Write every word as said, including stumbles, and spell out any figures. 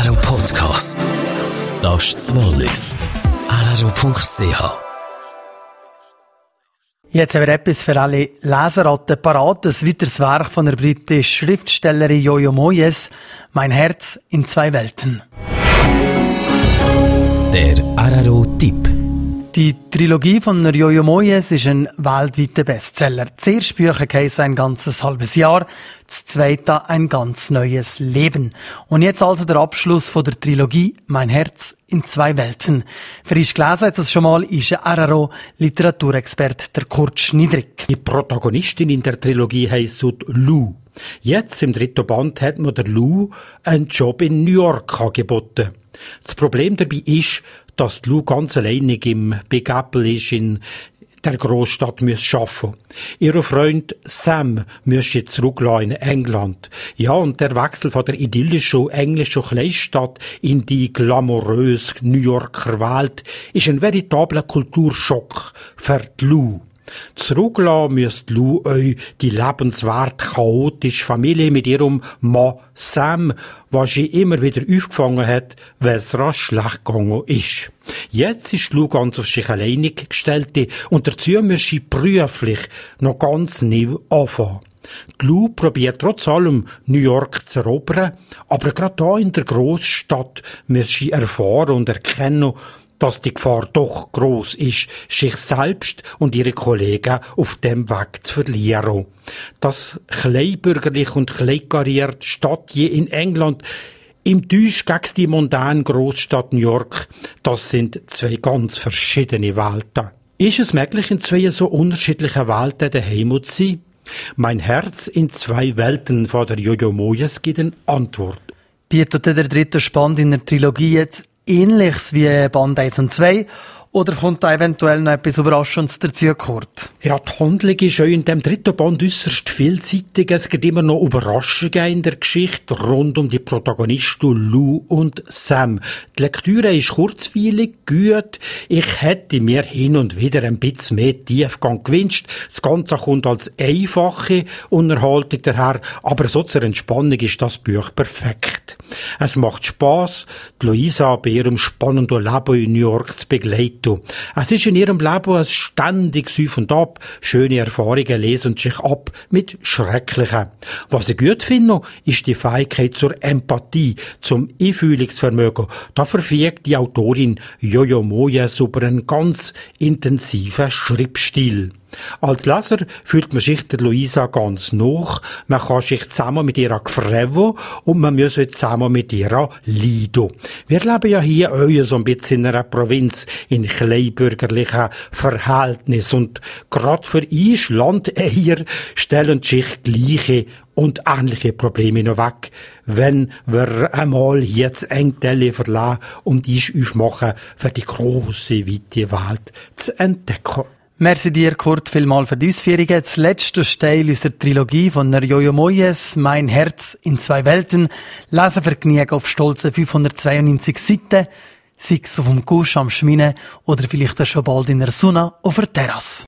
R R O Podcast. Das ist das Wallis. R R O Punkt C H. Jetzt haben wir etwas für alle Leseratten parat. Ein weiteres Werk von der britischen Schriftstellerin Jojo Moyes, «Mein Herz in zwei Welten». Der R R O-Tipp. Die Trilogie von der Jojo Moyes ist ein weltweiter Bestseller. Das erste Bücher heisst «Ein ganzes halbes Jahr», das zweite «Ein ganz neues Leben». Und jetzt also der Abschluss von der Trilogie «Mein Herz in zwei Welten». Frisch gelesen hat das schon mal, ist ein R R O-Literaturexperte, der Kurt Schniedrig. Die Protagonistin in der Trilogie heisst Lou. Jetzt, im dritten Band, hat man der Lou einen Job in New York angeboten. Das Problem dabei ist, dass Lou ganz alleinig im Big Apple ist, in der Großstadt muss arbeiten. Ihr Freund Sam muss jetzt zurücklassen in England. Ja, und der Wechsel von der idyllischen englischen Kleinstadt in die glamouröse New Yorker Welt ist ein veritabler Kulturschock für die Lou. Zurücklassen müsst Lou euch die lebenswert chaotische Familie mit ihrem Mann Sam, was sie immer wieder aufgefangen hat, weil es rasch schlecht gegangen ist. Jetzt ist Lou ganz auf sich alleinig gestellt und dazu muss sie beruflich noch ganz neu anfangen. Die Lou probiert trotz allem New York zu erobern, aber gerade da in der Großstadt muss sie erfahren und erkennen, dass die Gefahr doch gross ist, sich selbst und ihre Kollegen auf dem Weg zu verlieren. Das kleinbürgerliche und kleinkarierte Stadtje in England im Täusch gegen die mondäne Großstadt New York, das sind zwei ganz verschiedene Welten. Ist es möglich, in zwei so unterschiedlichen Welten daheim zu sein? Mein Herz in zwei Welten von der Jojo Moyes gibt eine Antwort. Bietet der dritte Spann in der Trilogie jetzt Ähnliches wie Band eins und zwei, oder kommt da eventuell noch etwas Überraschendes dazu, Kurt? Ja, die Handlung ist auch in dem dritten Band äusserst vielseitig. Es gibt immer noch Überraschungen in der Geschichte rund um die Protagonisten Lou und Sam. Die Lektüre ist kurzweilig, gut. Ich hätte mir hin und wieder ein bisschen mehr Tiefgang gewünscht. Das Ganze kommt als einfache Unterhaltung daher, aber so zur Entspannung ist das Buch perfekt. Es macht Spass, die Luisa bei ihrem spannenden Leben in New York zu begleiten. Es ist in ihrem Leben ein ständiges Auf und Ab, schöne Erfahrungen lesen sich ab mit schrecklichen. Was ich gut finde, ist die Fähigkeit zur Empathie, zum Einfühlungsvermögen. Da verfügt die Autorin Jojo Moyes über einen ganz intensiven Schreibstil. Als Leser fühlt man sich der Luisa ganz nach, man kann sich zusammen mit ihr freuen und man muss zusammen mit ihr leiden. Wir leben ja hier auch so ein bisschen in einer Provinz, in kleinbürgerlichen Verhältnissen und gerade für uns Landeier stellen sich gleiche und ähnliche Probleme noch weg, wenn wir einmal hier das Engteile verlassen und uns aufmachen, für die grosse, weite Welt zu entdecken. Merci dir, Kurt, vielmal für die Ausführungen. Das letzte Teil unserer Trilogie von der Jojo Moyes, «Mein Herz in zwei Welten». Lesevergnügen auf stolze fünfhundertzweiundneunzig Seiten, sei es auf dem Gusch am Schmine oder vielleicht auch schon bald in der Sonne auf der Terrasse.